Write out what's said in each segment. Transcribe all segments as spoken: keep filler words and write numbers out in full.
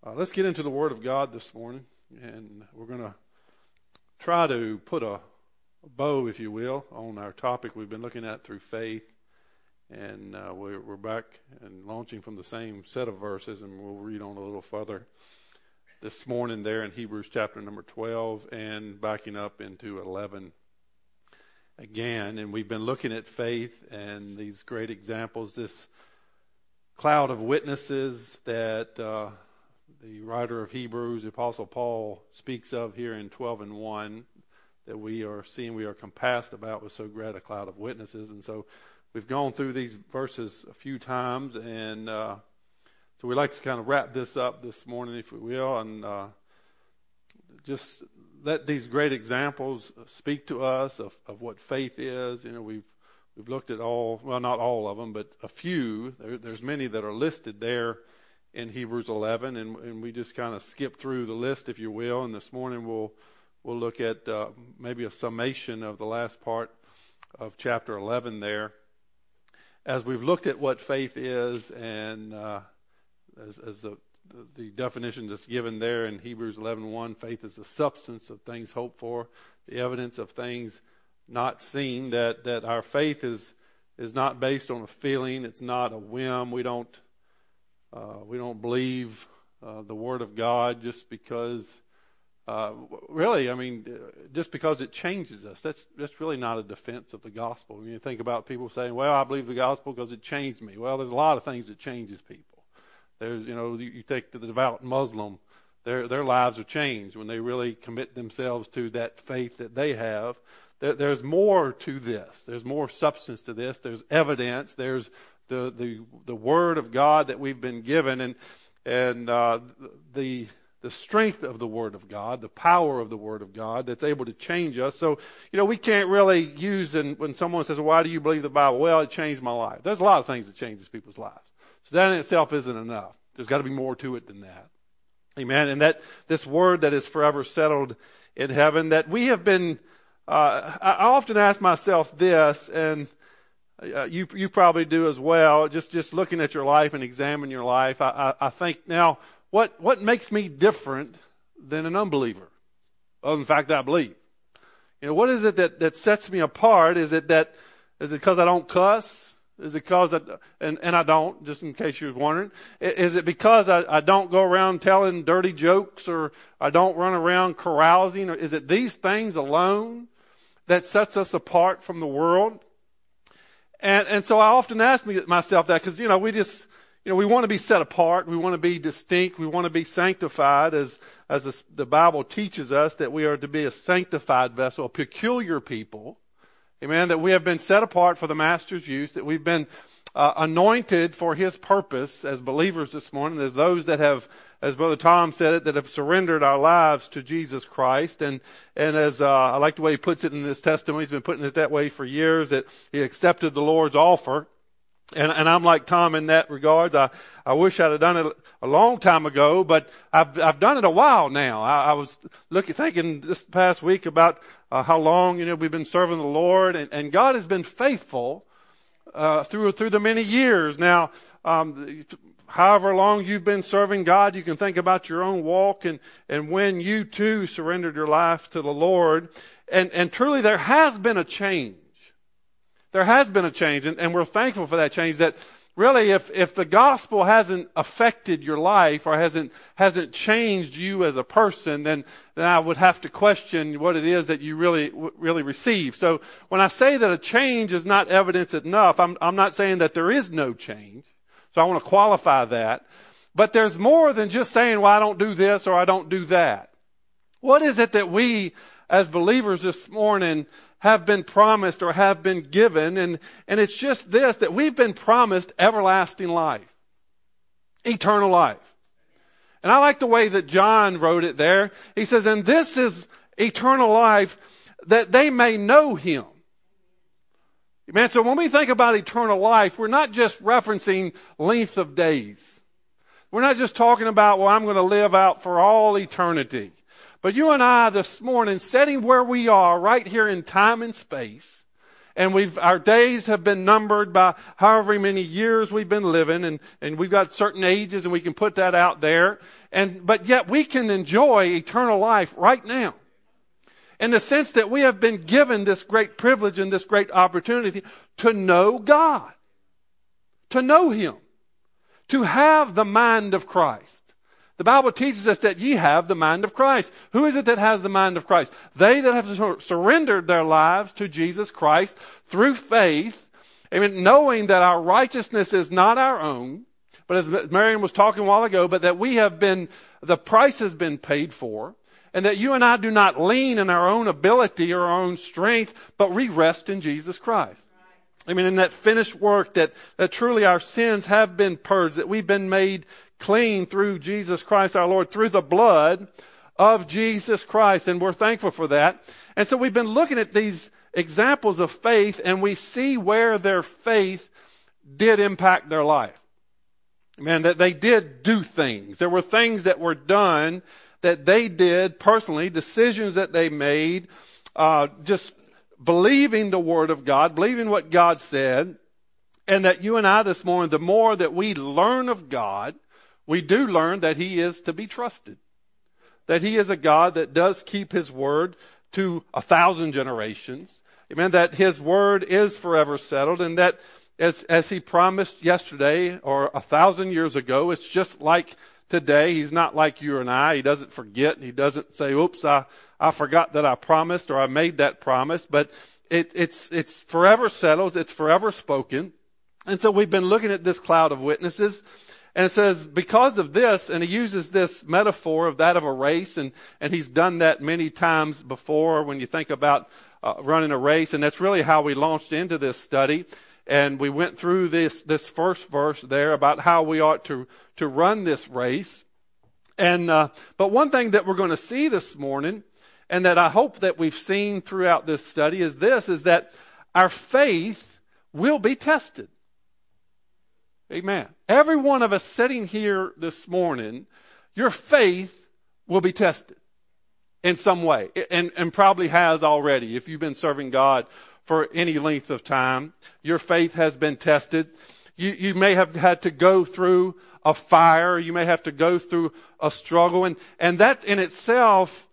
Uh, let's get into the Word of God this morning, and we're going to try to put a, a bow, if you will, on our topic we've been looking at through faith. And uh, we're, we're back and launching from the same set of verses, and we'll read on a little further this morning there in Hebrews chapter number twelve and backing up into eleven again. And we've been looking at faith and these great examples, this cloud of witnesses that uh, the writer of Hebrews, the Apostle Paul, speaks of here in twelve and one, that we are seeing, we are compassed about with so great a cloud of witnesses. And so we've gone through these verses a few times, and uh, so we'd like to kind of wrap this up this morning, if we will, and uh, just let these great examples speak to us of, of what faith is. You know, we've we've looked at all, well, not all of them, but a few. There, there's many that are listed there in Hebrews eleven, and, and we just kind of skip through the list, if you will. And this morning we'll we'll look at uh, maybe a summation of the last part of chapter eleven there, as we've looked at what faith is, and uh, as, as the, the definition that's given there in Hebrews eleven one, faith is the substance of things hoped for, the evidence of things not seen. That that our faith is is not based on a feeling. It's not a whim. We don't uh, we don't believe uh, the Word of God just because. Uh, really, I mean, just because it changes us. That's that's really not a defense of the gospel. When you think about people saying, "Well, I believe the gospel because it changed me." Well, there's a lot of things that changes people. There's, you know, you, you take the devout Muslim, their their lives are changed when they really commit themselves to that faith that they have. There, there's more to this. There's more substance to this. There's evidence. There's the the the Word of God that we've been given, and and uh, the. the strength of the Word of God, the power of the Word of God that's able to change us. So, you know, we can't really use, and when someone says, why do you believe the Bible? Well, it changed my life. There's a lot of things that changes people's lives. So that in itself isn't enough. There's got to be more to it than that. Amen. And that this Word that is forever settled in heaven, that we have been, uh, I often ask myself this, and uh, you you probably do as well, just, just looking at your life and examine your life. I, I, I think now, What what makes me different than an unbeliever? Other than the fact that I believe. You know, what is it that, that sets me apart? Is it that, is it because I don't cuss? Is it because I, and, and I don't, just in case you were wondering. Is it because I, I don't go around telling dirty jokes, or I don't run around carousing? Or is it these things alone that sets us apart from the world? And, and so I often ask me, myself that, because, you know, we just, You know, we want to be set apart. We want to be distinct. We want to be sanctified, as as the, the Bible teaches us that we are to be a sanctified vessel, a peculiar people. Amen. That we have been set apart for the Master's use. That we've been uh, anointed for His purpose as believers this morning. As those that have, as Brother Tom said it, that have surrendered our lives to Jesus Christ. And and as uh, I like the way he puts it in this testimony, he's been putting it that way for years. That he accepted the Lord's offer. And, and I'm like Tom in that regards. I, I wish I'd have done it a long time ago, but I've, I've done it a while now. I, I was looking, thinking this past week about uh, how long, you know, we've been serving the Lord, and, and God has been faithful, uh, through, through the many years. Now, um, however long you've been serving God, you can think about your own walk and, and when you too surrendered your life to the Lord. And, and truly there has been a change. There has been a change, and, and we're thankful for that change. That really, if, if the gospel hasn't affected your life or hasn't hasn't changed you as a person, then then I would have to question what it is that you really really receive. So when I say that a change is not evidence enough, I'm I'm not saying that there is no change. So I want to qualify that. But there's more than just saying, well, I don't do this or I don't do that. What is it that we as believers this morning have been promised or have been given? And, and it's just this, that we've been promised everlasting life, eternal life. And I like the way that John wrote it there. He says, and this is eternal life, that they may know Him. Amen. So when we think about eternal life, we're not just referencing length of days. We're not just talking about, well, I'm going to live out for all eternity. But you and I this morning, sitting where we are right here in time and space, And we've, our days have been numbered by however many years we've been living, and, and we've got certain ages, and we can put that out there. And, but yet we can enjoy eternal life right now. In the sense that we have been given this great privilege and this great opportunity to know God. To know Him. To have the mind of Christ. The Bible teaches us that ye have the mind of Christ. Who is it that has the mind of Christ? They that have sur- surrendered their lives to Jesus Christ through faith, amen, knowing that our righteousness is not our own, but as Marion was talking a while ago, but that we have been, the price has been paid for, and that you and I do not lean in our own ability or our own strength, but we rest in Jesus Christ. I mean, in that finished work that, that truly our sins have been purged, that we've been made clean through Jesus Christ our Lord, through the blood of Jesus Christ. And we're thankful for that. And so we've been looking at these examples of faith, and we see where their faith did impact their life. Man, that they did do things. There were things that were done that they did personally, decisions that they made, uh, just believing the Word of God, believing what God said, and that you and I this morning, the more that we learn of God, we do learn that He is to be trusted. That He is a God that does keep His word to a thousand generations. Amen. That His word is forever settled, and that as, as He promised yesterday or a thousand years ago, it's just like today. He's not like you and I. He doesn't forget. He doesn't say, oops, I, I forgot that I promised or I made that promise. But it, it's, it's forever settled. It's forever spoken. And so we've been looking at this cloud of witnesses. And it says, because of this, and he uses this metaphor of that of a race, and, and he's done that many times before when you think about uh, running a race, and that's really how we launched into this study. And we went through this, this first verse there about how we ought to, to run this race. And, uh, but one thing that we're going to see this morning, and that I hope that we've seen throughout this study, is this, is that our faith will be tested. Amen. Every one of us sitting here this morning, your faith will be tested in some way, and, and probably has already. If you've been serving God for any length of time, your faith has been tested. You, you may have had to go through a fire. You may have to go through a struggle, and, and that in itself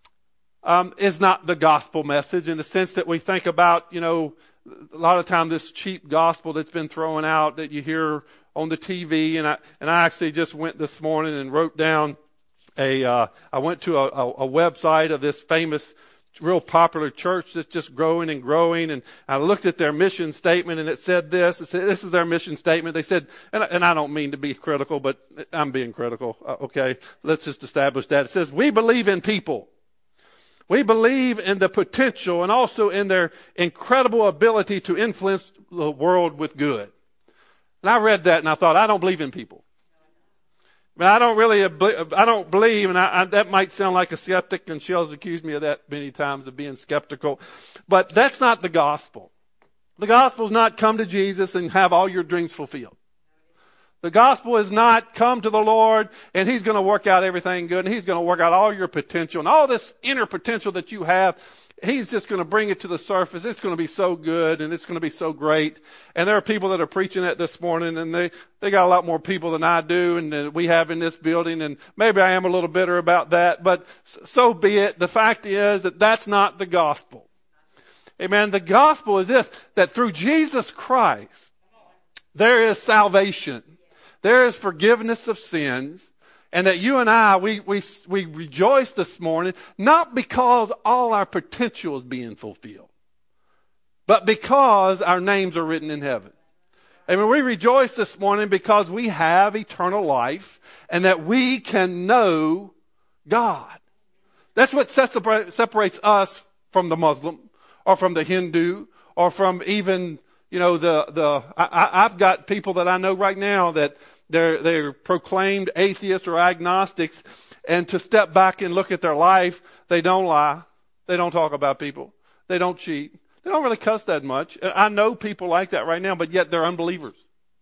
um, is not the gospel message in the sense that we think about, you know, a lot of time this cheap gospel that's been thrown out that you hear on the T V, and I and I actually just went this morning and wrote down a. Uh, I went to a, a, a website of this famous, real popular church that's just growing and growing, and I looked at their mission statement, and it said this. It said this is their mission statement. They said, and, and I don't mean to be critical, but I'm being critical. Uh, okay, let's just establish that. It says we believe in people. We believe in the potential and also in their incredible ability to influence the world with good. And I read that and I thought, I don't believe in people. I mean, I don't really, I don't believe, and I, I, that might sound like a skeptic, and Shell's accused me of that many times of being skeptical. But that's not the gospel. The gospel is not come to Jesus and have all your dreams fulfilled. The gospel is not come to the Lord and He's going to work out everything good, and He's going to work out all your potential and all this inner potential that you have. He's just going to bring it to the surface. It's going to be so good and it's going to be so great. And there are people that are preaching that this morning, and they, they got a lot more people than I do and that we have in this building. And maybe I am a little bitter about that, but so be it. The fact is that that's not the gospel. Amen. The gospel is this, that through Jesus Christ, there is salvation. There is forgiveness of sins, and that you and I, we, we, we rejoice this morning, not because all our potential is being fulfilled, but because our names are written in heaven. I mean, we rejoice this morning because we have eternal life and that we can know God. That's what separates us from the Muslim or from the Hindu or from even, you know, the, the, I, I've got people that I know right now that They're, they're proclaimed atheists or agnostics, and to step back and look at their life, they don't lie. They don't talk about people. They don't cheat. They don't really cuss that much. I know people like that right now, but yet they're unbelievers.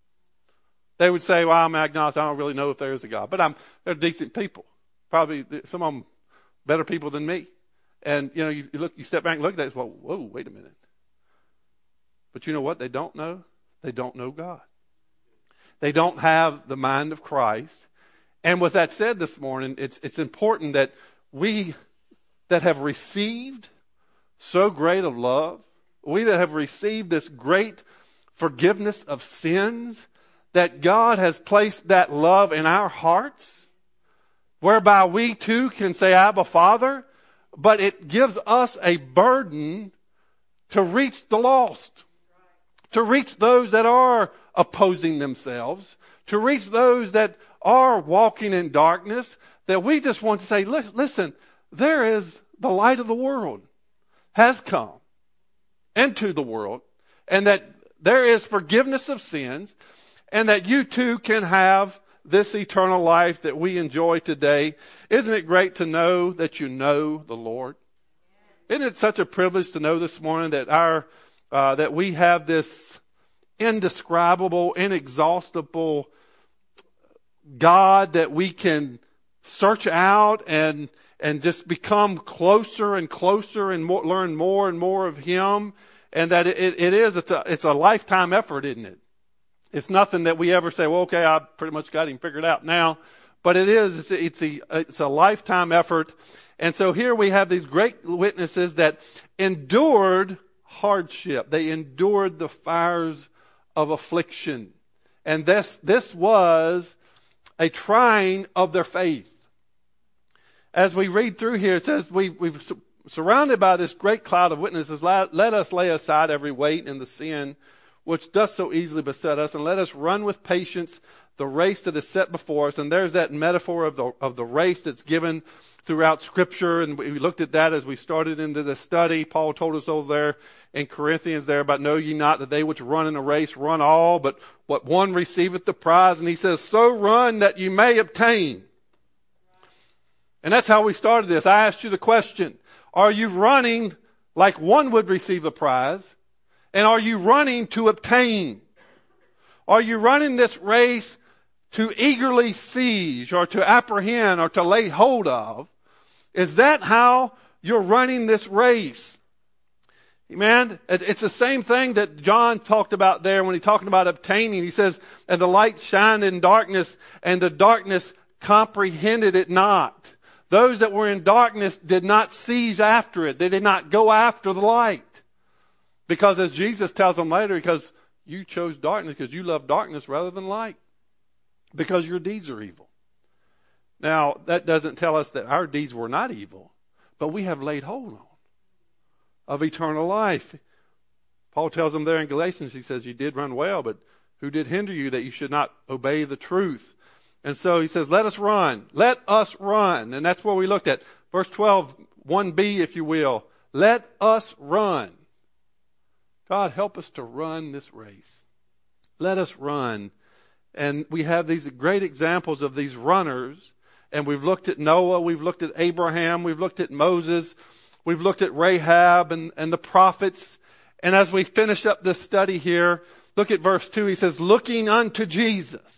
They would say, well, I'm agnostic. I don't really know if there is a God, but I'm, they're decent people. Probably some of them better people than me. And, you know, you, you look, you step back and look at that and say, well, whoa, wait a minute. But you know what they don't know? They don't know God. They don't have the mind of Christ. And with that said this morning, it's, it's important that we that have received so great of love, we that have received this great forgiveness of sins, that God has placed that love in our hearts, whereby we too can say, Abba, Father, but it gives us a burden to reach the lost, to reach those that are opposing themselves, to reach those that are walking in darkness, that we just want to say, listen, there is the light of the world has come into the world, and that there is forgiveness of sins, and that you too can have this eternal life that we enjoy today. Isn't it great to know that you know the Lord? Isn't it such a privilege to know this morning that our uh, that we have this indescribable, inexhaustible God that we can search out and and just become closer and closer and more, learn more and more of Him, and that it, it is it's a it's a lifetime effort, isn't it? It's nothing that we ever say, well, okay, I pretty much got Him figured out now, but it is it's a, it's a it's a lifetime effort. And so here we have these great witnesses that endured hardship. They endured the fires of affliction, and this this was a trying of their faith. As we read through here, it says, we, we've su- surrounded by this great cloud of witnesses, let, let us lay aside every weight and the sin which does so easily beset us, and let us run with patience the race that is set before us. And there's that metaphor of the, of the race that's given throughout Scripture, and we looked at that as we started into the study. Paul told us over there in Corinthians there about, know ye not that they which run in a race run all, but what one receiveth the prize. And he says, so run that you may obtain. And that's how we started this. I asked you the question, are you running like one would receive a prize? And are you running to obtain? Are you running this race to eagerly seize or to apprehend or to lay hold of? Is that how you're running this race? Amen. It's the same thing that John talked about there when he talked about obtaining. He says, and the light shined in darkness, and the darkness comprehended it not. Those that were in darkness did not seize after it. They did not go after the light. Because as Jesus tells them later, because you chose darkness because you love darkness rather than light. Because your deeds are evil. Now, that doesn't tell us that our deeds were not evil, but we have laid hold on of eternal life. Paul tells them there in Galatians, he says, you did run well, but who did hinder you that you should not obey the truth? And so he says, let us run. Let us run. And that's what we looked at. Verse twelve, one b, if you will. Let us run. God, help us to run this race. Let us run. And we have these great examples of these runners. And we've looked at Noah. We've looked at Abraham. We've looked at Moses. We've looked at Rahab and, and the prophets. And as we finish up this study here, look at verse two. He says, looking unto Jesus,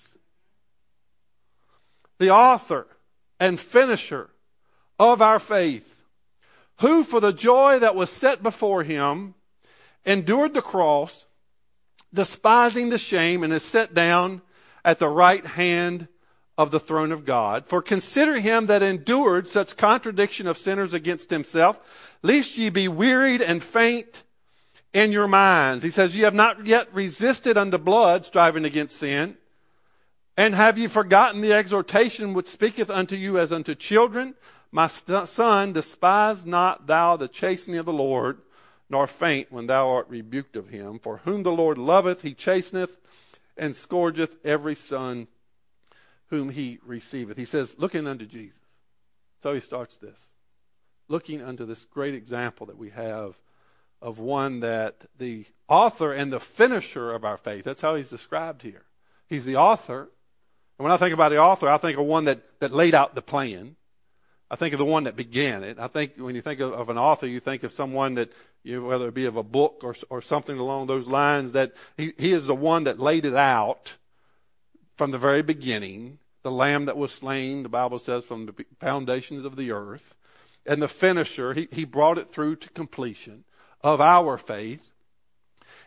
the author and finisher of our faith, who for the joy that was set before him endured the cross, despising the shame, and is set down at the right hand of the throne of God. For consider him that endured such contradiction of sinners against himself, lest ye be wearied and faint in your minds. He says, ye have not yet resisted unto blood, striving against sin. And have ye forgotten the exhortation which speaketh unto you as unto children? My son, despise not thou the chastening of the Lord, nor faint when thou art rebuked of him. For whom the Lord loveth, he chasteneth, and scourgeth every son whom he receiveth. He says, looking unto Jesus. So he starts this. Looking unto this great example that we have of one that the author and the finisher of our faith. That's how he's described here. He's the author. And when I think about the author, I think of one that, that laid out the plan. I think of the one that began it. I think when you think of, of an author, you think of someone that, you know, whether it be of a book or or something along those lines, that he, he is the one that laid it out from the very beginning. The lamb that was slain, the Bible says, from the foundations of the earth. And the finisher, he, he brought it through to completion of our faith.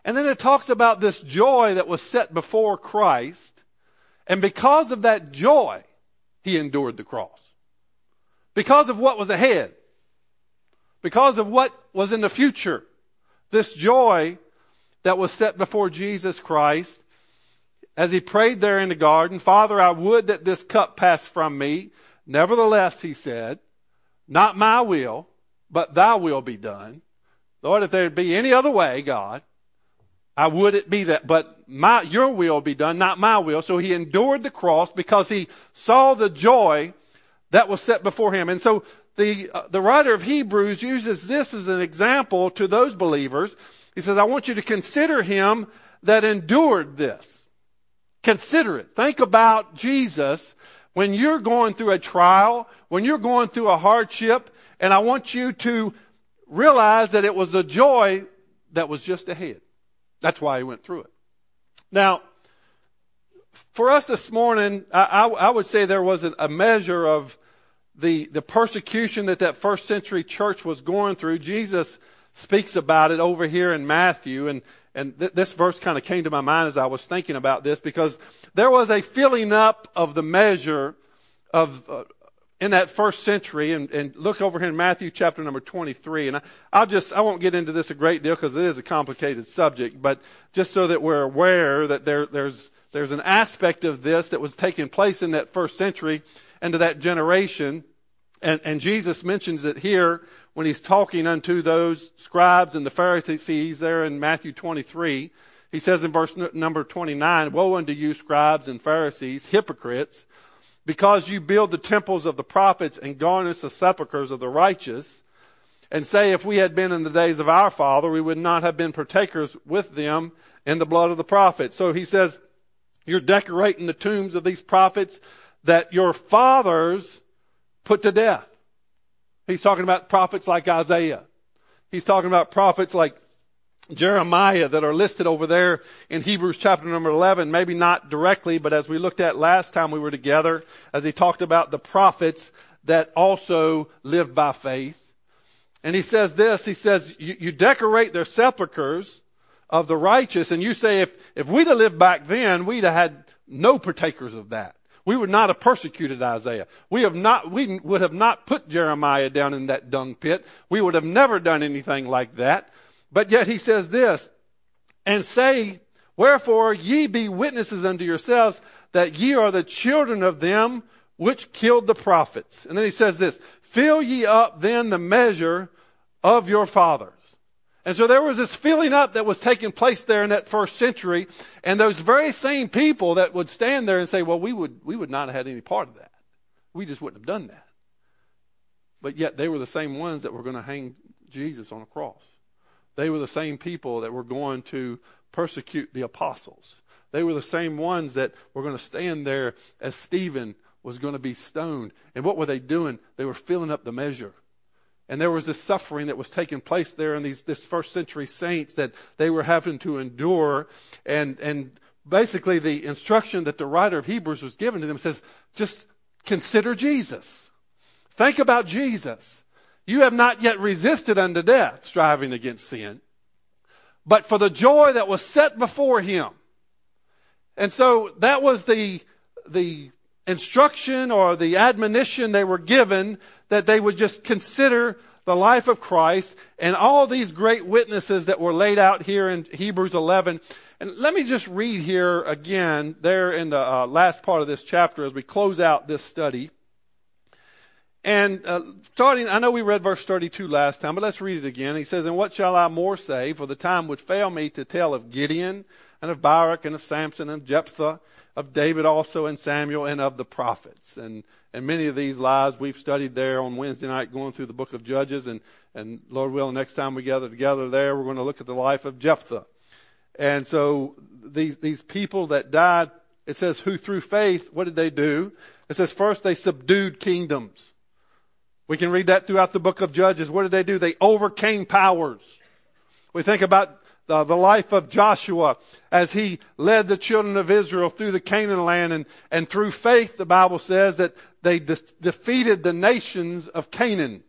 And then it talks about this joy that was set before Christ. And because of that joy, he endured the cross. Because of what was ahead. Because of what was in the future. This joy that was set before Jesus Christ, as he prayed there in the garden, Father, I would that this cup pass from me. Nevertheless, he said, not my will, but thy will be done. Lord, if there be any other way, God, I would it be that, but my, your will be done, not my will. So he endured the cross because he saw the joy that was set before him. And so the, uh, the writer of Hebrews uses this as an example to those believers. He says, I want you to consider him that endured this. Consider it. Think about Jesus when you're going through a trial, when you're going through a hardship, and I want you to realize that it was the joy that was just ahead. That's why he went through it. Now, for us this morning, I, I, I would say there was a, a measure of the, the persecution that that first century church was going through. Jesus speaks about it over here in Matthew, and And th- this verse kind of came to my mind as I was thinking about this, because there was a filling up of the measure of uh, in that first century. And, and look over here in Matthew chapter number twenty-three. And I, I'll just I won't get into this a great deal because it is a complicated subject, but just so that we're aware that there there's there's an aspect of this that was taking place in that first century and to that generation. And, and Jesus mentions it here when he's talking unto those scribes and the Pharisees there in Matthew twenty-three. He says in verse n- number twenty-nine, Woe unto you, scribes and Pharisees, hypocrites, because you build the temples of the prophets and garnish the sepulchres of the righteous, and say, if we had been in the days of our father, we would not have been partakers with them in the blood of the prophets. So he says, you're decorating the tombs of these prophets that your fathers put to death. He's talking about prophets like Isaiah. He's talking about prophets like Jeremiah that are listed over there in Hebrews chapter number eleven. Maybe not directly, but as we looked at last time we were together, as he talked about the prophets that also lived by faith. And he says this, he says, you, you decorate their sepulchres of the righteous, and you say, if, if we'd have lived back then, we'd have had no partakers of that. We would not have persecuted Isaiah. We have not, we would have not put Jeremiah down in that dung pit. We would have never done anything like that. But yet he says this, and say, wherefore ye be witnesses unto yourselves that ye are the children of them which killed the prophets. And then he says this, fill ye up then the measure of your fathers. And so there was this filling up that was taking place there in that first century. And those very same people that would stand there and say, well, we would, we would not have had any part of that. We just wouldn't have done that. But yet they were the same ones that were going to hang Jesus on a cross. They were the same people that were going to persecute the apostles. They were the same ones that were going to stand there as Stephen was going to be stoned. And what were they doing? They were filling up the measure. And there was this suffering that was taking place there in these this first century saints that they were having to endure. And, and basically the instruction that the writer of Hebrews was giving to them says, just consider Jesus. Think about Jesus. You have not yet resisted unto death, striving against sin, but for the joy that was set before him. And so that was the, the instruction or the admonition they were given, that they would just consider the life of Christ and all these great witnesses that were laid out here in Hebrews eleven. And let me just read here again there in the uh, last part of this chapter as we close out this study. And uh, starting, I know we read verse thirty-two last time, but let's read it again. He says, and what shall I more say? For the time would fail me to tell of Gideon and of Barak and of Samson and Jephthah, of David also and Samuel and of the prophets. And and many of these lives we've studied there on Wednesday night going through the book of Judges. And, and Lord willing, next time we gather together there, we're going to look at the life of Jephthah. And so these these people that died, it says, who through faith, what did they do? It says first they subdued kingdoms. We can read that throughout the book of Judges. What did they do? They overcame powers. We think about the, the life of Joshua as he led the children of Israel through the Canaan land. And, and through faith, the Bible says that they de- defeated the nations of Canaan.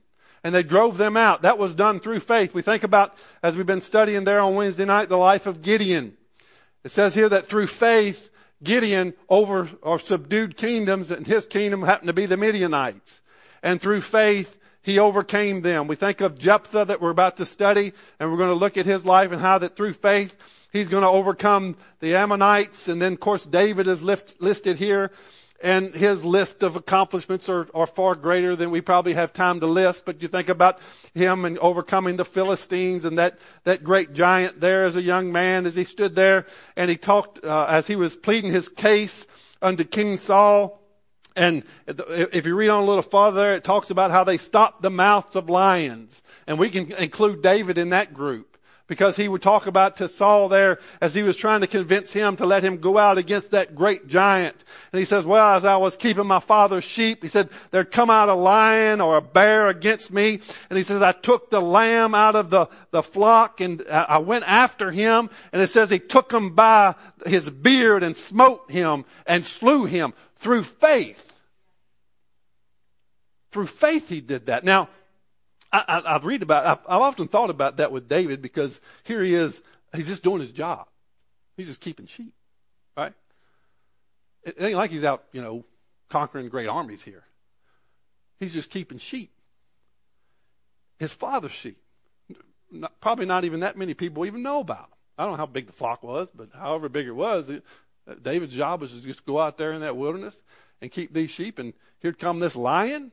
and they drove them out. That was done through faith. We think about, as we've been studying there on Wednesday night, the life of Gideon. It says here that through faith, Gideon over or subdued kingdoms, and his kingdom happened to be the Midianites. And through faith, he overcame them. We think of Jephthah that we're about to study, and we're going to look at his life and how that through faith, he's going to overcome the Ammonites. And then, of course, David is lift, listed here. And his list of accomplishments are, are far greater than we probably have time to list. But you think about him and overcoming the Philistines and that, that great giant there as a young man, as he stood there and he talked, uh, as he was pleading his case unto King Saul. And if you read on a little farther there, it talks about how they stopped the mouths of lions. And we can include David in that group. Because he would talk about to Saul there as he was trying to convince him to let him go out against that great giant. And he says, well, as I was keeping my father's sheep, he said, there'd come out a lion or a bear against me. And he says, I took the lamb out of the, the flock and I went after him. And it says he took him by his beard and smote him and slew him through faith. Through faith he did that. Now, I, I, I've read about, I've, I've often thought about that with David because here he is, he's just doing his job. He's just keeping sheep, right? It ain't like he's out, you know, conquering great armies here. He's just keeping sheep. His father's sheep. Not, probably not even that many people even know about him. I don't know how big the flock was, but however big it was, it, uh, David's job was to just go out there in that wilderness and keep these sheep. And here'd come this lion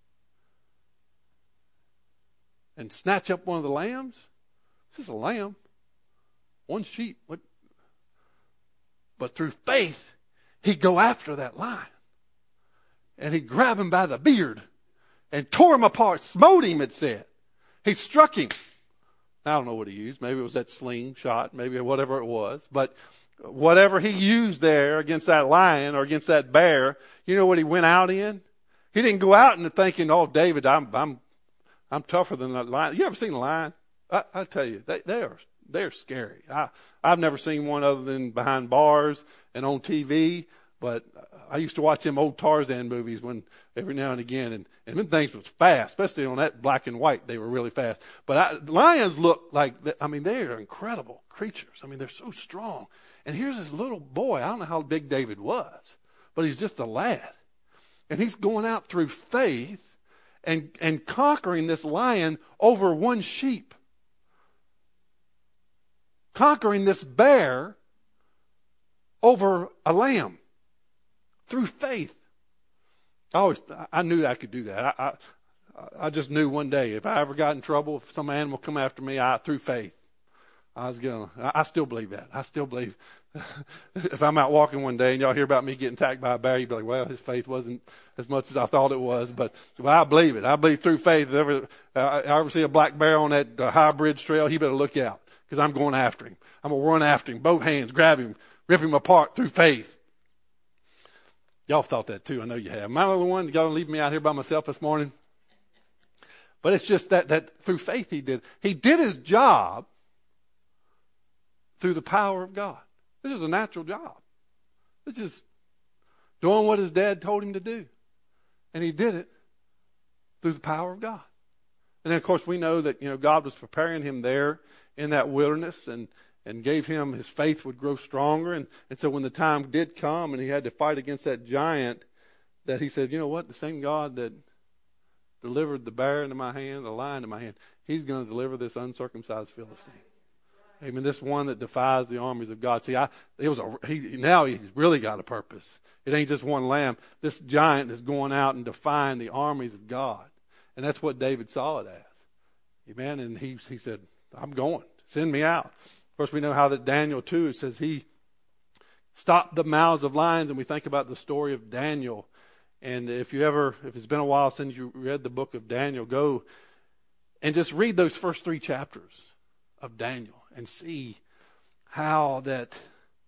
and snatch up one of the lambs. This is a lamb. One sheep. What? But through faith, he'd go after that lion. And he'd grab him by the beard and tore him apart, smote him, it said. He struck him. I don't know what he used. Maybe it was that slingshot, maybe whatever it was. But whatever he used there against that lion or against that bear, you know what he went out in? He didn't go out into thinking, oh, David, I'm, I'm, I'm tougher than that lion. You ever seen a lion? I, I tell you, they, they are, they're scary. I, I've never seen one other than behind bars and on T V, but I used to watch them old Tarzan movies when every now and again, and, and them things was fast, especially on that black and white. They were really fast. But I, lions look like, I mean, they are incredible creatures. I mean, they're so strong. And here's this little boy. I don't know how big David was, but he's just a lad. And he's going out through faith and, and conquering this lion over one sheep. Conquering this bear over a lamb through faith. I always, I knew I could do that. I, I, I just knew one day if I ever got in trouble, if some animal come after me, I through faith, I was gonna. I, I still believe that. I still believe. If I'm out walking one day and y'all hear about me getting attacked by a bear, you'd be like, well, his faith wasn't as much as I thought it was. But well, I believe it. I believe through faith. If ever, uh, I ever see a black bear on that uh, High Bridge Trail, he better look out because I'm going after him. I'm gonna run after him, both hands, grab him, rip him apart through faith. Y'all thought that too. I know you have. Am I the only one? Y'all leave me out here by myself this morning? But it's just that, that through faith he did. He did his job through the power of God. This is a natural job. It's just doing what his dad told him to do. And he did it through the power of God. And then, of course, we know that, you know, God was preparing him there in that wilderness and, and gave him, his faith would grow stronger. And, and so when the time did come and he had to fight against that giant, that he said, you know what, the same God that delivered the bear into my hand, the lion into my hand, he's going to deliver this uncircumcised Philistine. Amen. This one that defies the armies of God. See, I, it was a, he, now he's really got a purpose. It ain't just one lamb. This giant is going out and defying the armies of God. And that's what David saw it as. Amen. And he, he said, I'm going. Send me out. Of course, we know how that Daniel too, it says he stopped the mouths of lions. And we think about the story of Daniel. And if you ever, if it's been a while since you read the book of Daniel, go and just read those first three chapters of Daniel and see how that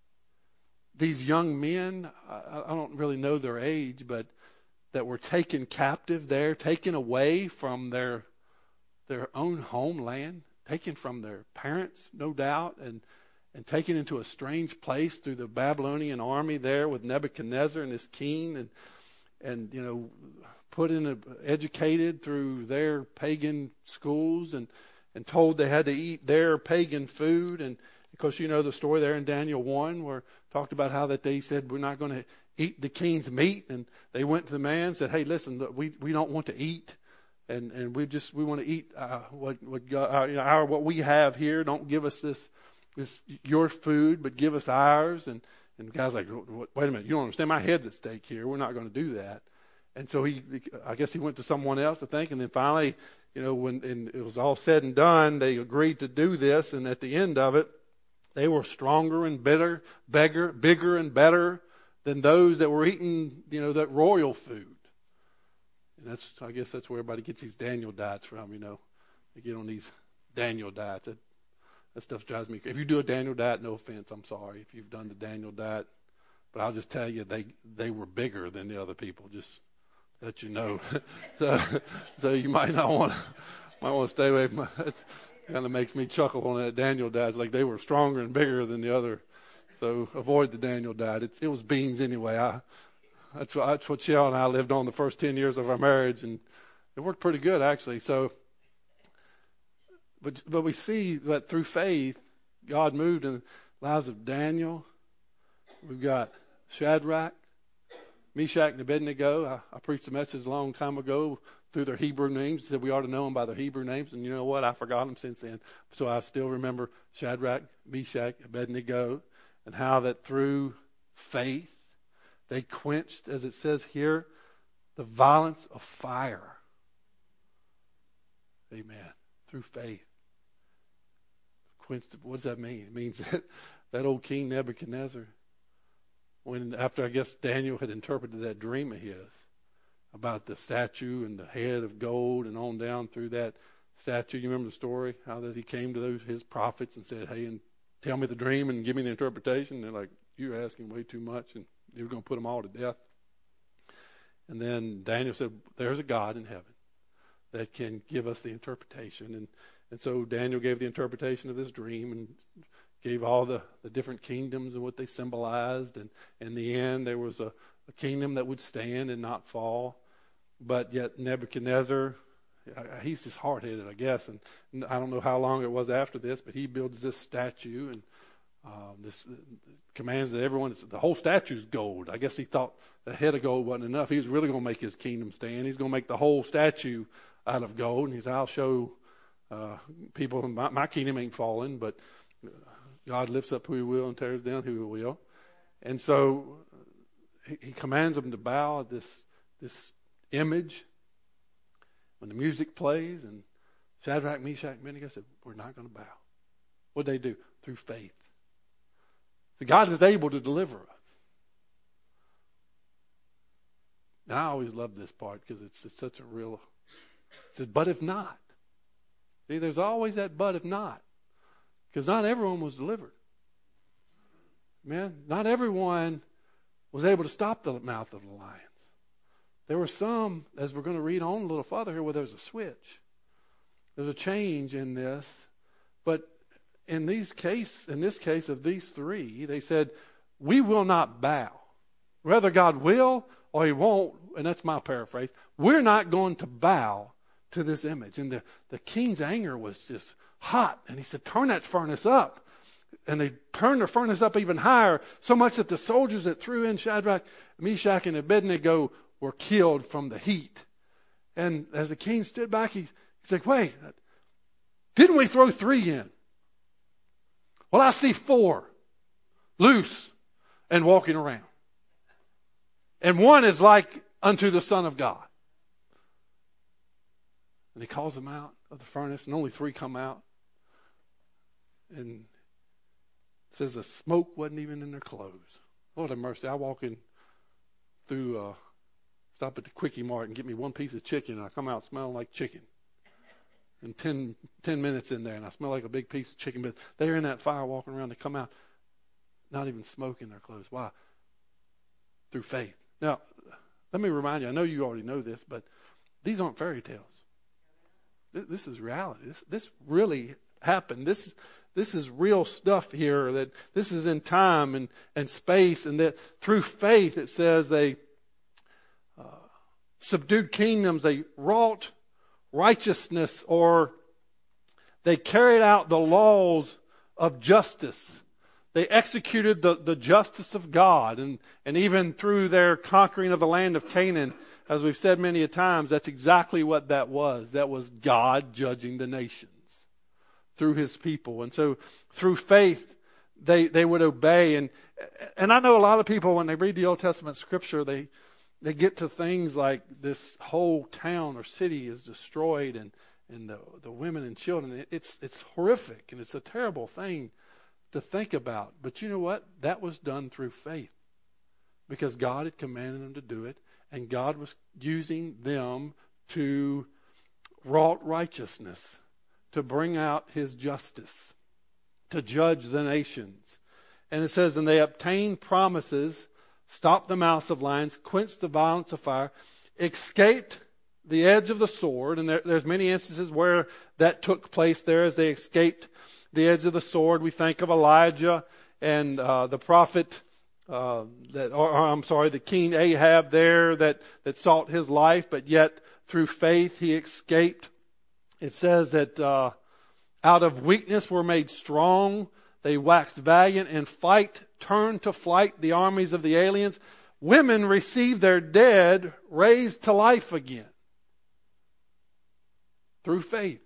these young men, I, I don't really know their age, but that were taken captive there, taken away from their their own homeland, taken from their parents, no doubt, and and taken into a strange place through the Babylonian army there with Nebuchadnezzar and his king, and and you know put in, a, educated through their pagan schools and, and told they had to eat their pagan food. And of course, you know the story there in Daniel one where talked about how that they said, we're not going to eat the king's meat. And they went to the man and said, hey, listen, we, we don't want to eat. And, and we just, we want to eat, uh, what, what God, uh, you know, our, what we have here. Don't give us this, this, your food, but give us ours. And, and the guy's like, wait a minute, you don't understand, my head's at stake here. We're not going to do that. And so he, I guess he went to someone else, I think. And then finally, you know, when and it was all said and done, they agreed to do this. And at the end of it, they were stronger and better, bigger, bigger and better than those that were eating, you know, that royal food. And that's, I guess that's where everybody gets these Daniel diets from, you know. They get on these Daniel diets. That, that stuff drives me. If you do a Daniel diet, no offense, I'm sorry if you've done the Daniel diet. But I'll just tell you, they, they were bigger than the other people, just let you know. so, so you might not want to, might want to stay away from it. Kind of makes me chuckle on that Daniel diet. It's like they were stronger and bigger than the other. So avoid the Daniel diet. It's, it was beans anyway. I, that's, what, that's what Shell and I lived on the first ten years of our marriage, and it worked pretty good actually. So, but but we see that through faith, God moved in the lives of Daniel. We've got Shadrach, Meshach, and Abednego. I, I preached a message a long time ago through their Hebrew names. Said we ought to know them by their Hebrew names. And you know what? I forgot them since then. So I still remember Shadrach, Meshach, Abednego, and how that through faith they quenched, as it says here, the violence of fire. Amen. Through faith. Quenched. What does that mean? It means that that old King Nebuchadnezzar, when after I guess Daniel had interpreted that dream of his about the statue and the head of gold and on down through that statue. You remember the story? How that he came to those his prophets and said, hey, and tell me the dream and give me the interpretation. And they're like, you're asking way too much. And he was going to put them all to death. And then Daniel said, there's a God in heaven that can give us the interpretation. And, and so Daniel gave the interpretation of this dream and gave all the, the different kingdoms and what they symbolized. And in the end, there was a, a kingdom that would stand and not fall. But yet Nebuchadnezzar, he's just hard-headed, I guess. And I don't know how long it was after this, but he builds this statue and uh, this uh, commands that everyone, the whole statue is gold. I guess he thought the head of gold wasn't enough. He was really going to make his kingdom stand. He's going to make the whole statue out of gold. And he said, I'll show uh, people, my, my kingdom ain't falling, but God lifts up who he will and tears down who he will. And so he, he commands them to bow at this, this image. When the music plays, and Shadrach, Meshach, and Abednego said, we're not going to bow. What did they do? Through faith. So God is able to deliver us. Now, I always love this part because it's, it's such a real, it says, but if not. See, there's always that but if not. Because not everyone was delivered. Man, not everyone was able to stop the mouth of the lions. There were some, as we're going to read on a little further here, where there's a switch. There's a change in this. But in these case, in this case of these three, they said, we will not bow. Whether God will or he won't, and that's my paraphrase, we're not going to bow to this image. And the, the king's anger was just hot. And he said, turn that furnace up. And they turned the furnace up even higher, so much that the soldiers that threw in Shadrach, Meshach, and Abednego were killed from the heat. And as the king stood back, he, he's like, wait, didn't we throw three in? Well, I see four loose and walking around. And one is like unto the Son of God. And he calls them out of the furnace, and only three come out. And it says the smoke wasn't even in their clothes. Lord have mercy. I walk in through, uh, stop at the Quickie Mart and get me one piece of chicken, and I come out smelling like chicken. And ten, ten minutes in there, and I smell like a big piece of chicken. But they're in that fire walking around. They come out, not even smoke in their clothes. Why? Through faith. Now, let me remind you, I know you already know this, but these aren't fairy tales. This, this is reality. This, this really happened. This This is real stuff here. That this is in time and, and space, and that through faith it says they uh, subdued kingdoms. They wrought righteousness, or they carried out the laws of justice. They executed the, the justice of God. And, and even through their conquering of the land of Canaan, as we've said many a times, that's exactly what that was. That was God judging the nations through his people. And so through faith, they, they would obey. And, and I know a lot of people, when they read the Old Testament scripture, they, they get to things like this whole town or city is destroyed, and, and the, the women and children. It's, it's horrific, and it's a terrible thing to think about. But you know what? That was done through faith, because God had commanded them to do it, and God was using them to wrought righteousness, to bring out his justice, to judge the nations. And it says, and they obtained promises, stopped the mouths of lions, quenched the violence of fire, escaped the edge of the sword. And there, there's many instances where that took place there as they escaped the edge of the sword. We think of Elijah and uh, the prophet, uh, that, or, or I'm sorry, the king Ahab there that, that sought his life, but yet through faith he escaped. It says that uh, out of weakness were made strong. They waxed valiant in fight, turned to flight the armies of the aliens. Women received their dead raised to life again through faith.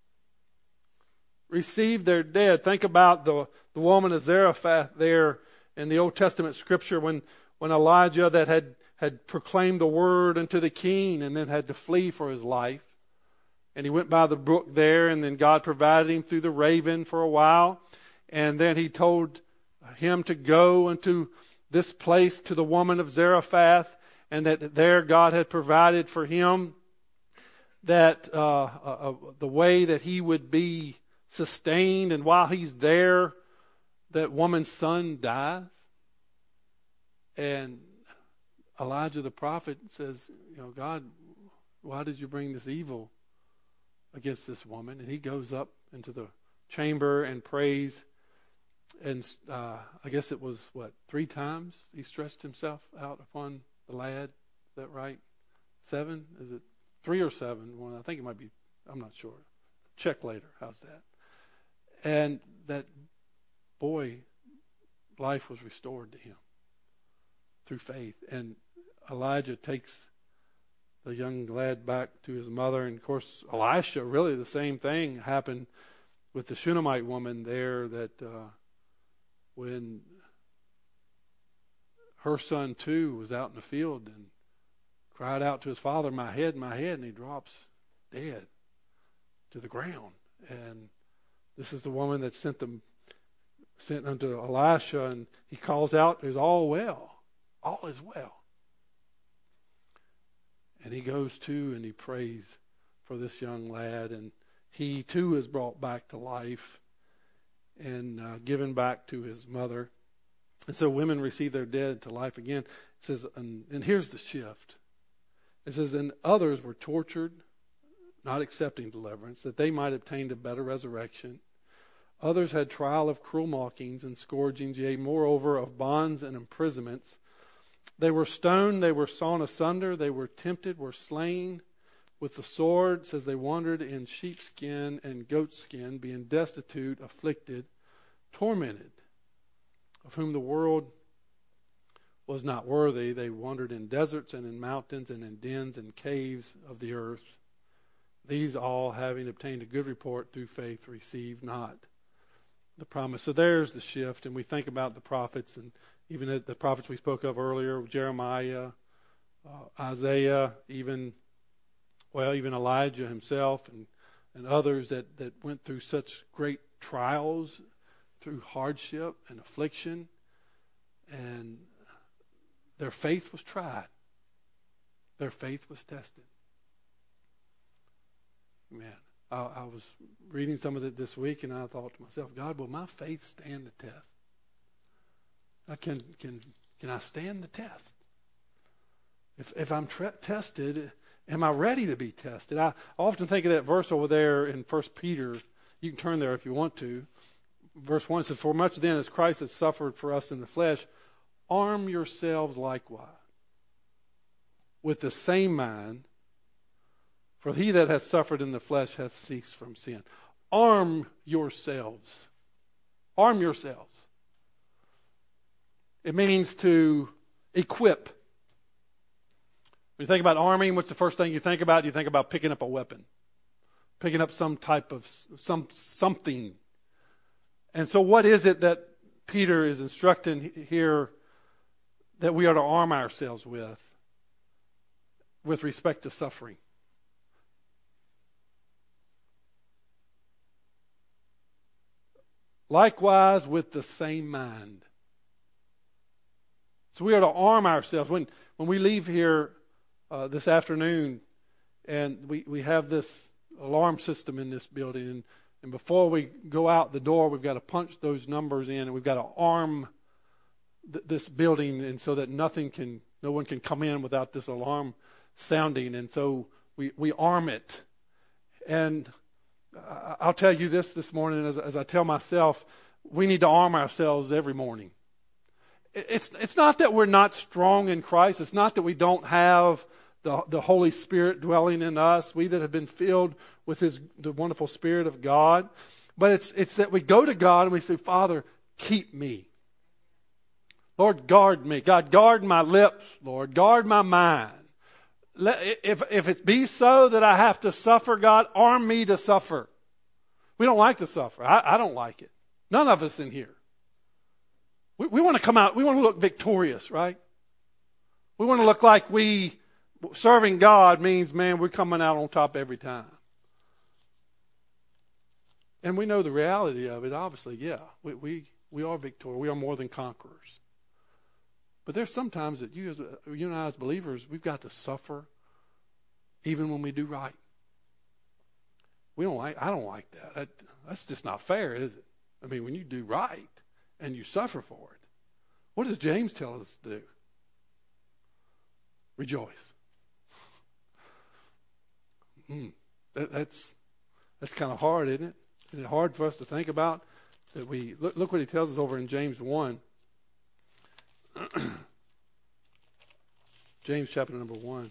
Received their dead. Think about the, the woman of Zarephath there in the Old Testament scripture when, when Elijah that had, had proclaimed the word unto the king and then had to flee for his life. And he went by the brook there, and then God provided him through the raven for a while. And then he told him to go into this place to the woman of Zarephath, and that there God had provided for him that uh, uh, the way that he would be sustained. And while he's there, that woman's son dies. And Elijah the prophet says, you know, God, why did you bring this evil against this woman? And he goes up into the chamber and prays. And uh, I guess it was, what, three times he stretched himself out upon the lad. Is that right? Seven? Is it three or seven? Well, I think it might be, I'm not sure. Check later. How's that? And that boy, life was restored to him through faith. And Elijah takes the young lad back to his mother. And of course, Elisha, really the same thing happened with the Shunammite woman there, that uh, when her son too was out in the field and cried out to his father, my head, my head, and he drops dead to the ground. And this is the woman that sent them, sent unto Elisha, and he calls out, "Is all well? All is well." And he goes to and he prays for this young lad, and he too is brought back to life and uh, given back to his mother. And so women receive their dead to life again. It says, and, and here's the shift. It says, and others were tortured, not accepting deliverance, that they might obtain a better resurrection. Others had trial of cruel mockings and scourgings, yea, moreover, of bonds and imprisonments. They were stoned, they were sawn asunder, they were tempted, were slain with the sword. It says they wandered in sheepskin and goatskin, being destitute, afflicted, tormented, of whom the world was not worthy. They wandered in deserts and in mountains and in dens and caves of the earth. These all, having obtained a good report through faith, received not the promise. So there's the shift, and we think about the prophets, and even the prophets we spoke of earlier, Jeremiah, uh, Isaiah, even, well, even Elijah himself, and, and others that, that went through such great trials, through hardship and affliction, and their faith was tried. Their faith was tested. Man, I, I was reading some of it this week, and I thought to myself, God, will my faith stand the test? I can can can I stand the test? If if I'm tre- tested, am I ready to be tested? I often think of that verse over there in First Peter. You can turn there if you want to. Verse one says, "For much then as Christ has suffered for us in the flesh, arm yourselves likewise." with the same mind, for he that hath suffered in the flesh hath ceased from sin. Arm yourselves. Arm yourselves. It means to equip. When you think about arming, what's the first thing you think about? You think about picking up a weapon. Picking up some type of some something. And so what is it that Peter is instructing here that we are to arm ourselves with, with respect to suffering? Likewise with the same mind. So we are to arm ourselves. When when we leave here uh, this afternoon, and we, we have this alarm system in this building, and, and before we go out the door, we've got to punch those numbers in, and we've got to arm th- this building, and so that nothing can, no one can come in without this alarm sounding, and so we, we arm it. And I'll tell you this this morning, as, as I tell myself, we need to arm ourselves every morning. It's it's not that we're not strong in Christ. It's not that we don't have the the Holy Spirit dwelling in us. We that have been filled with His the wonderful Spirit of God. But it's it's that we go to God and we say, Father, keep me. Lord, guard me. God, guard my lips, Lord. Guard my mind. Let, if if it be so that I have to suffer, God, arm me to suffer. We don't like to suffer. I, I don't like it. None of us in here. We, we want to come out, we want to look victorious, right? We want to look like we, serving God means, man, we're coming out on top every time. And we know the reality of it, obviously, yeah. We we, we are victorious. We are more than conquerors. But there's sometimes that you, as, you and I as believers, we've got to suffer even when we do right. We don't like, I don't like that. that. That's just not fair, is it? I mean, when you do right and you suffer for it, what does James tell us to do? Rejoice. Mm, that, that's that's kind of hard, isn't it? Isn't it hard for us to think about that we look, look what he tells us over in James one. James chapter number one.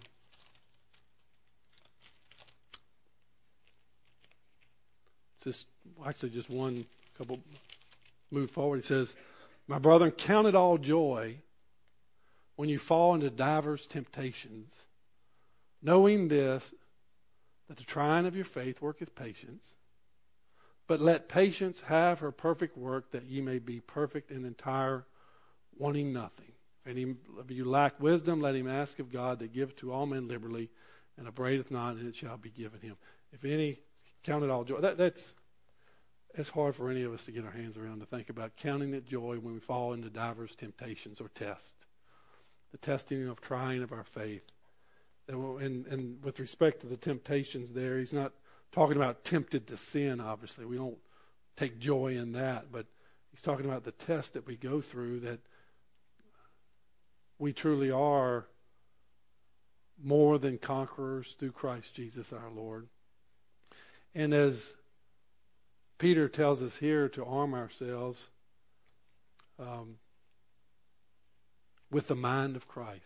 Just actually just one couple move forward. It says, my brethren, count it all joy when you fall into divers temptations, knowing this, that the trying of your faith worketh patience. But let patience have her perfect work, that ye may be perfect and entire, wanting nothing. If any of you lack wisdom, let him ask of God, that giveth to all men liberally, and upbraideth not, and it shall be given him. If any, count it all joy. That, that's it's hard for any of us to get our hands around, to think about counting it joy when we fall into diverse temptations or tests. The testing of trying of our faith. And, and with respect to the temptations there, he's not talking about tempted to sin, obviously. We don't take joy in that. But he's talking about the test that we go through, that we truly are more than conquerors through Christ Jesus our Lord. And as Peter tells us here to arm ourselves um, with the mind of Christ.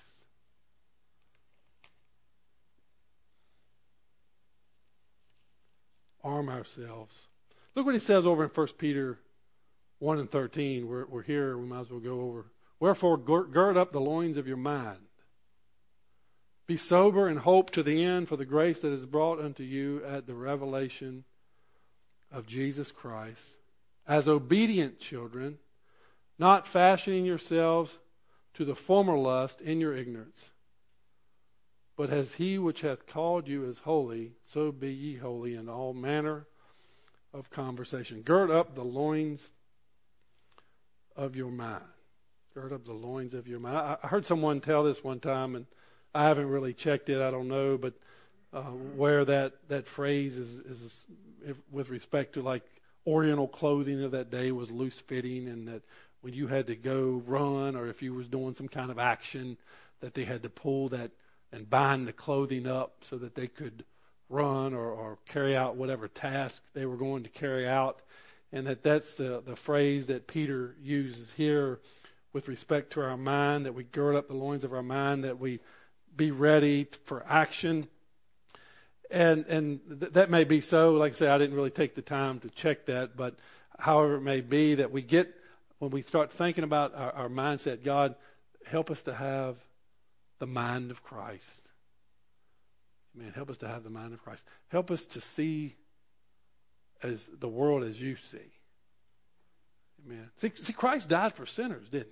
Arm ourselves. Look what he says over in First Peter one and thirteen. We're, we're here, we might as well go over. Wherefore gird up the loins of your mind. Be sober and hope to the end for the grace that is brought unto you at the revelation of Jesus Christ, as obedient children, not fashioning yourselves to the former lust in your ignorance. But as he which hath called you is holy, so be ye holy in all manner of conversation. Gird up the loins of your mind. Gird up the loins of your mind. I heard someone tell this one time, and I haven't really checked it. I don't know, but uh, where that, that phrase is, is if, with respect to like Oriental clothing of that day was loose fitting, and that when you had to go run or if you was doing some kind of action, that they had to pull that and bind the clothing up so that they could run or, or carry out whatever task they were going to carry out. And that that's the, the phrase that Peter uses here with respect to our mind, that we gird up the loins of our mind, that we be ready for action. And and th- that may be so. Like I say, I didn't really take the time to check that, but however it may be, that we get, when we start thinking about our, our mindset, God, help us to have the mind of Christ. Man, help us to have the mind of Christ. Help us to see as the world as you see. Amen. See, see, Christ died for sinners, didn't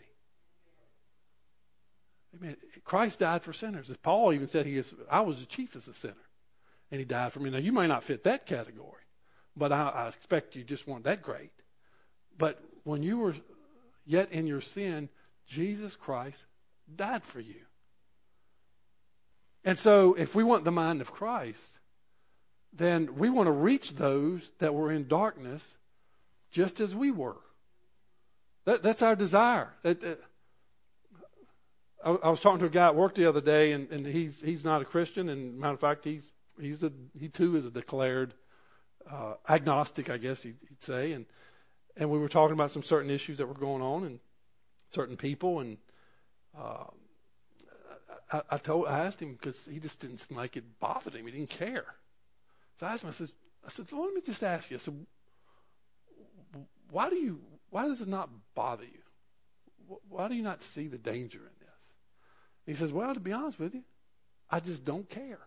he? Amen. Christ died for sinners. As Paul even said, he is, I was the chiefest of sinners, and he died for me. Now, you may not fit that category, but I, I expect you just weren't that great. But when you were yet in your sin, Jesus Christ died for you. And so if we want the mind of Christ, then we want to reach those that were in darkness just as we were. That, that's our desire. That, that, I, I was talking to a guy at work the other day, and, and he's he's not a Christian. And matter of fact, he's he's a, he too is a declared uh, agnostic, I guess he'd, he'd say. And and we were talking about some certain issues that were going on and certain people, and uh, I, I told I asked him, because he just didn't seem like it bothered him. He didn't care. So I asked him. I said, I said, well, let me just ask you. I said, why do you? Why does it not bother you? Why do you not see the danger in this? He says, well, to be honest with you, I just don't care.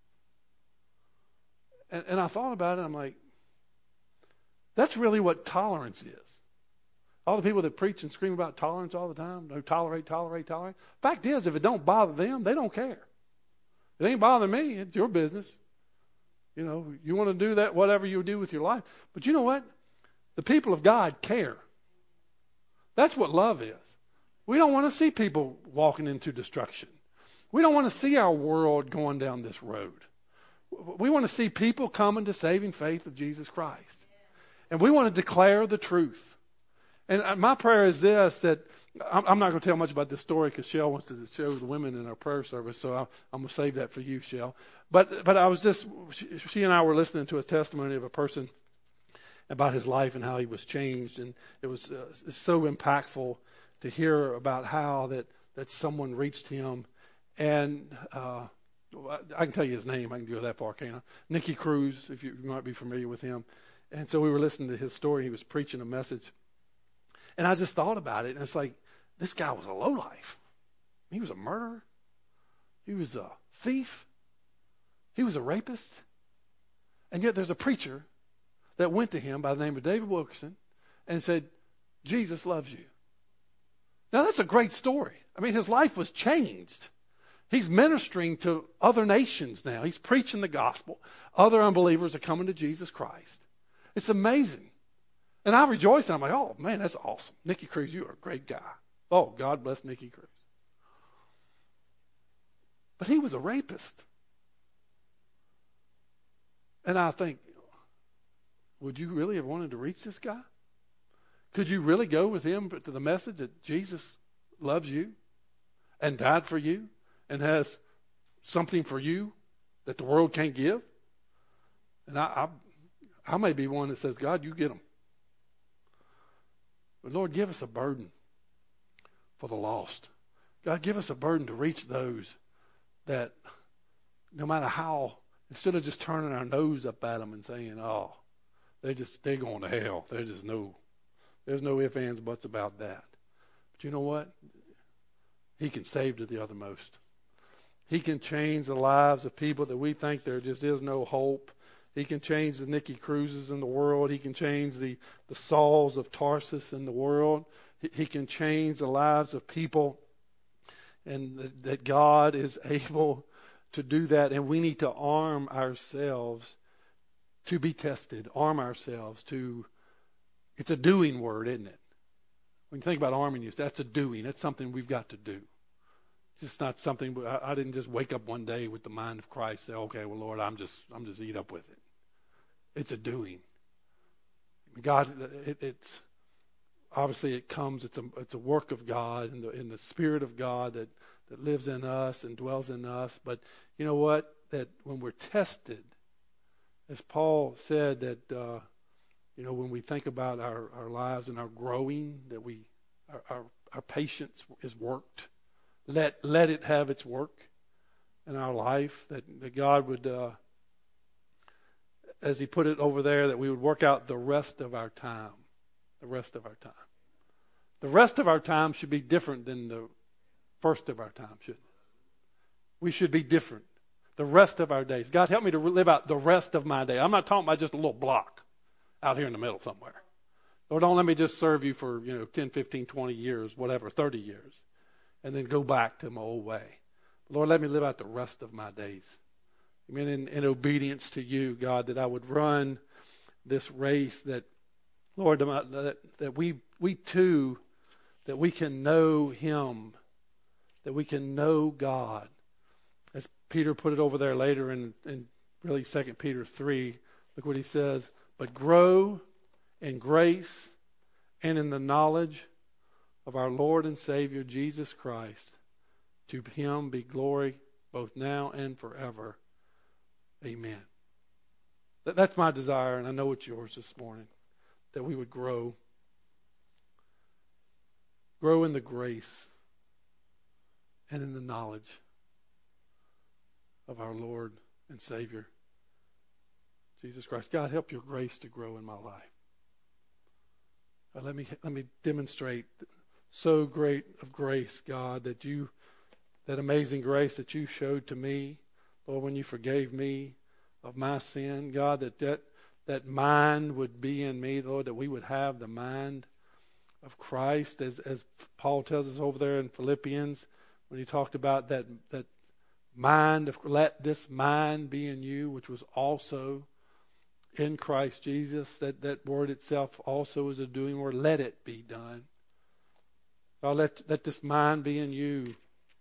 And, and I thought about it. I'm like, that's really what tolerance is. All the people that preach and scream about tolerance all the time, no, tolerate, tolerate, tolerate. Fact is, if it don't bother them, they don't care. It ain't bothering me. It's your business. You know, you want to do that, whatever you do with your life. But you know what? The people of God care. That's what love is. We don't want to see people walking into destruction. We don't want to see our world going down this road. We want to see people coming to saving faith of Jesus Christ. And we want to declare the truth. And my prayer is this, that I'm not going to tell much about this story because Shell wants to show the women in our prayer service, so I'm going to save that for you, Shell. But but I was just, she and I were listening to a testimony of a person about his life and how he was changed, and it was uh, so impactful to hear about how that, that someone reached him. And uh, I can tell you his name. I can go that far, can't I? Nicky Cruz, if you, you might be familiar with him. And so we were listening to his story. He was preaching a message. And I just thought about it, and it's like, this guy was a lowlife. He was a murderer. He was a thief. He was a rapist. And yet there's a preacher that went to him by the name of David Wilkerson and said, Jesus loves you. Now, that's a great story. I mean, his life was changed. He's ministering to other nations now. He's preaching the gospel. Other unbelievers are coming to Jesus Christ. It's amazing. And I rejoice, and I'm like, oh, man, that's awesome. Nicky Cruz, you are a great guy. Oh, God bless Nicky Cruz. But he was a rapist. And I think, would you really have wanted to reach this guy? Could you really go with him to the message that Jesus loves you and died for you and has something for you that the world can't give? And I, I, I may be one that says, God, you get them. But Lord, give us a burden for the lost. God, give us a burden to reach those that no matter how, instead of just turning our nose up at them and saying, oh, they just, they're going to hell. There's just no, there's no ifs, ands, buts about that. But you know what? He can save to the uttermost. He can change the lives of people that we think there just is no hope. He can change the Nicky Cruzes in the world. He can change the, the Sauls of Tarsus in the world. He, he can change the lives of people, and that, that God is able to do that. And we need to arm ourselves to be tested, arm ourselves to, it's a doing word, isn't it? When you think about arming yourself, that's a doing. That's something we've got to do. It's just not something, I, I didn't just wake up one day with the mind of Christ and say, okay, well, Lord, I'm just, I'm just eat up with it. It's a doing. God, it, it's, obviously it comes, it's a, it's a work of God in the, in the Spirit of God that, that lives in us and dwells in us. But you know what? That when we're tested, as Paul said, that, uh, you know, when we think about our, our lives and our growing, that we, our, our, our patience is worked. Let, let it have its work. in our life, that, that God would, uh, as he put it over there, that we would work out the rest of our time. The rest of our time. The rest of our time should be different than the first of our time, shouldn't it? We should be different. The rest of our days. God, help me to live out the rest of my day. I'm not talking about just a little block out here in the middle somewhere. Lord, don't let me just serve you for, you know, ten, fifteen, twenty years, whatever, thirty years, and then go back to my old way. Lord, let me live out the rest of my days. I mean, in, in obedience to you, God, that I would run this race, that, Lord, that, that we, we too, that we can know him, that we can know God. As Peter put it over there later in, in really Second Peter three, look what he says, but grow in grace and in the knowledge of our Lord and Savior Jesus Christ. To him be glory both now and forever. Amen. That, that's my desire, and I know it's yours this morning, that we would grow. Grow in the grace and in the knowledge of our Lord and Savior, Jesus Christ. God, help your grace to grow in my life. God, let me let me demonstrate so great of grace, God, that you, that amazing grace that you showed to me, Lord, when you forgave me of my sin, God, that that, that mind would be in me, Lord, that we would have the mind of Christ, as as Paul tells us over there in Philippians, when he talked about that that mind of, let this mind be in you, which was also in Christ Jesus. That, that word itself also is a doing word. Let it be done. God, let, let this mind be in you.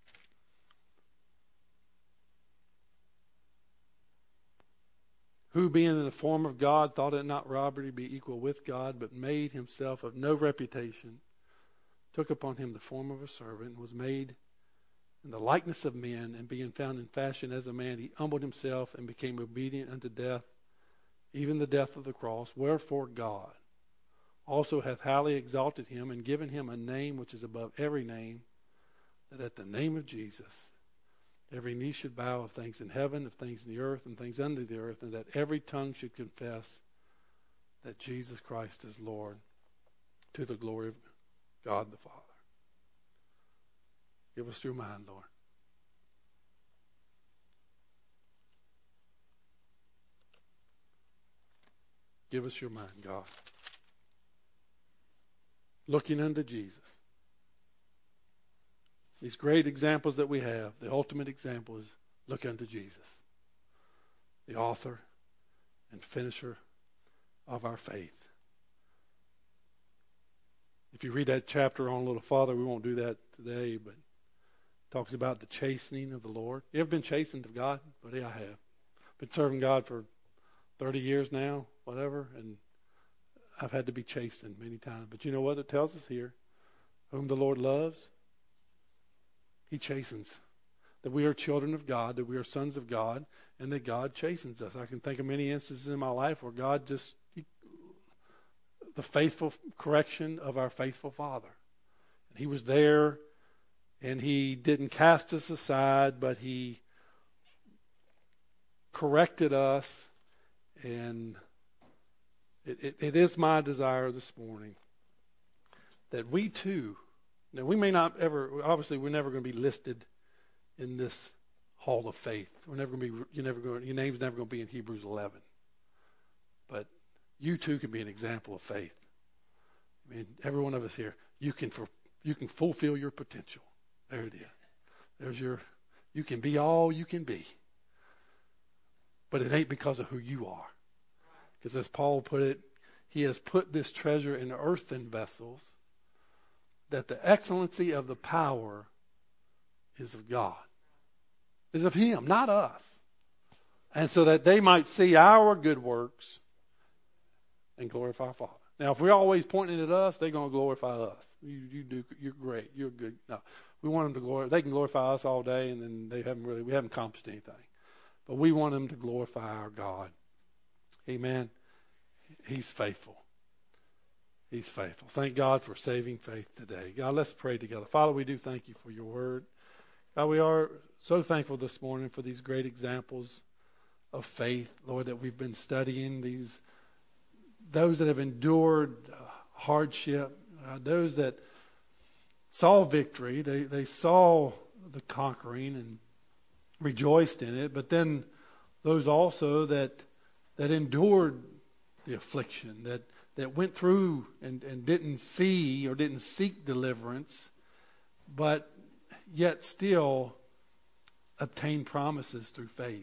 Who being in the form of God thought it not robbery to be equal with God, but made himself of no reputation, took upon him the form of a servant, and was made in the likeness of men, and being found in fashion as a man, he humbled himself and became obedient unto death, even the death of the cross. Wherefore God also hath highly exalted him, and given him a name which is above every name, that at the name of Jesus every knee should bow, of things in heaven, of things in the earth, and things under the earth, and that every tongue should confess that Jesus Christ is Lord, to the glory of God the Father. Give us your mind, Lord. Give us your mind, God. Looking unto Jesus. These great examples that we have, the ultimate example is look unto Jesus, the author and finisher of our faith. If you read that chapter on a little farther, we won't do that today, but it talks about the chastening of the Lord. You ever been chastened of God? But yeah, I have. Been serving God for thirty years now, whatever, and I've had to be chastened many times. But you know what it tells us here? Whom the Lord loves, he chastens. That we are children of God, that we are sons of God, and that God chastens us. I can think of many instances in my life where God just, he, the faithful correction of our faithful Father. He was there, and he didn't cast us aside, but he corrected us. And it, it, it is my desire this morning that we too, now we may not ever, obviously we're never going to be listed in this hall of faith. We're never going to be, you're never going, your name's never going to be in Hebrews eleven. But you too can be an example of faith. I mean, every one of us here, you can for, you can fulfill your potential. There it is. There's your, you can be all you can be. But it ain't because of who you are. Because as Paul put it, he has put this treasure in earthen vessels, that the excellency of the power is of God. Is of him, not us. And so that they might see our good works and glorify our Father. Now, if we're always pointing at us, they're going to glorify us. You, you do, you're great. You're good. No, we want them to glorify. They can glorify us all day, and then they haven't really, we haven't accomplished anything. But we want them to glorify our God. Amen. He's faithful. He's faithful. Thank God for saving faith today. God, let's pray together. Father, we do thank you for your word. God, we are so thankful this morning for these great examples of faith, Lord, that we've been studying. These, those that have endured uh, hardship, uh, those that saw victory, they, they saw the conquering and rejoiced in it, but then those also that that endured the affliction, that, that went through and, and didn't see or didn't seek deliverance, but yet still obtained promises through faith.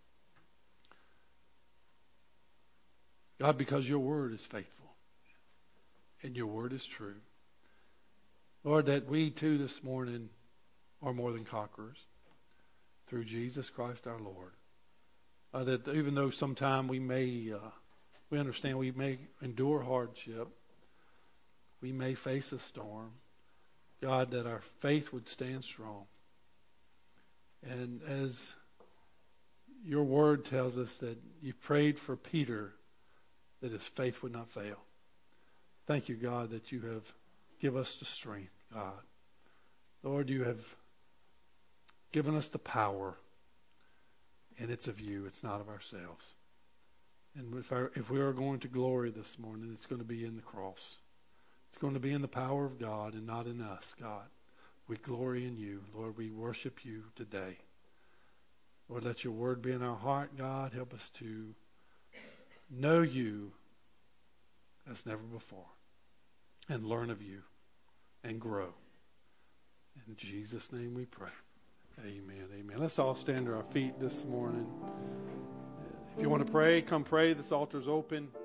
God, because your word is faithful and your word is true, Lord, that we too this morning are more than conquerors through Jesus Christ our Lord. Uh, that even though sometime we may, uh, we understand we may endure hardship, we may face a storm, God, that our faith would stand strong. And as your word tells us that you prayed for Peter that his faith would not fail. Thank you, God, that you have given us the strength, God. Lord, you have given us the power, and it's of you. It's not of ourselves. And if, our, if we are going to glory this morning, it's going to be in the cross. It's going to be in the power of God and not in us, God. We glory in you. Lord, we worship you today. Lord, let your word be in our heart, God. Help us to know you as never before and learn of you and grow. In Jesus' name we pray. Amen, amen. Let's all stand to our feet this morning. If you want to pray, come pray. This altar's open.